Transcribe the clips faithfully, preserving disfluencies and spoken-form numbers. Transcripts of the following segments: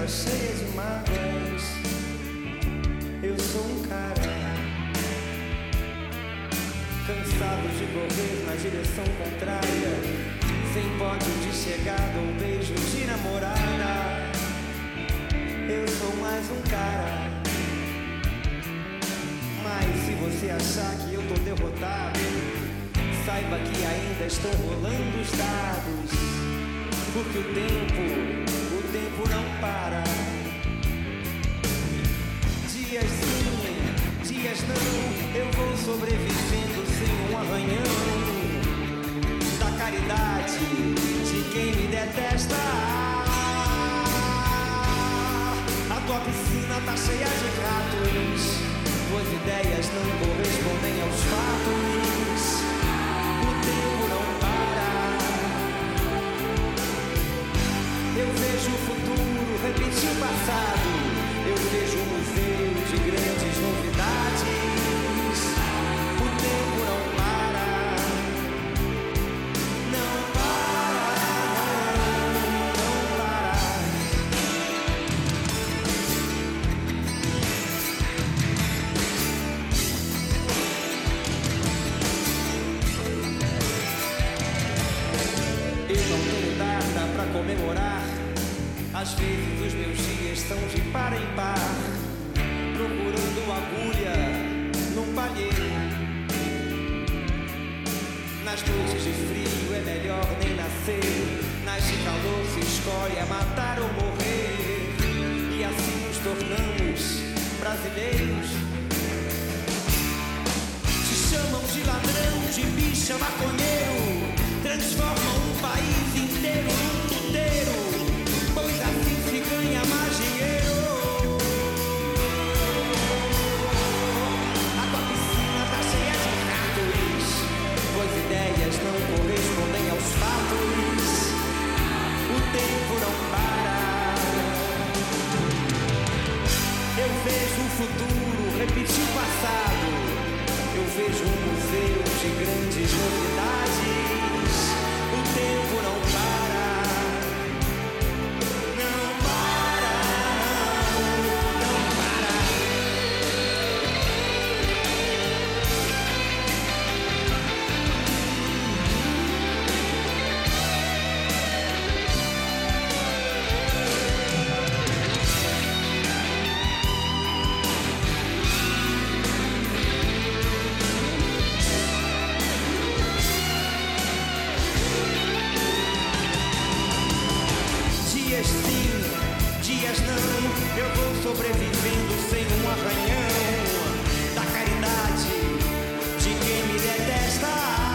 cheia de mágoas. Eu sou um cara cansado de correr na direção contrária, sem pódio de chegada ou beijo de namorada. Eu sou mais um cara. Mas se você achar que eu tô derrotado, saiba que ainda estão rolando os dados, porque o tempo, o tempo não para. Dias sim, dias não, eu vou sobrevivendo sem um arranhão da caridade de quem me detesta. A tua piscina tá cheia de ratos, tuas ideias não correspondem aos fatos. O tempo não para. Eu vejo o futuro repetir o passado. Eu vejo um museu de grandes novidades. O tempo não para. Não para, não, não para. Eu não tenho data pra comemorar. Às vezes os meus dias são de par em par, procurando agulha num palheiro. Nas noites de frio é melhor nem nascer, nas de calor se escolhe a matar ou morrer. E assim nos tornamos brasileiros. Se chamam de ladrão, de bicha, maconheiro, transformam um país inteiro num puteiro, pois assim se ganha mais dinheiro. A tua piscina tá cheia de ratos, tuas ideias não correspondem aos fatos. O tempo não para. Eu vejo o futuro repetir o passado. Eu vejo um museu de grandes novidades. O tempo não para. Dias sim, dias não, eu vou sobrevivendo sem um arranhão da caridade de quem me detesta.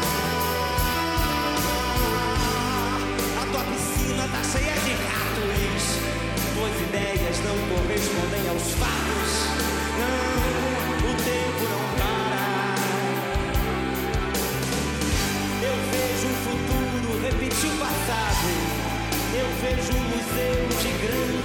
A tua piscina tá cheia de ratos, tuas ideias não correspondem aos fatos. Não, o tempo não para. Eu vejo o futuro repetir o passado. Eu vejo um museu de grande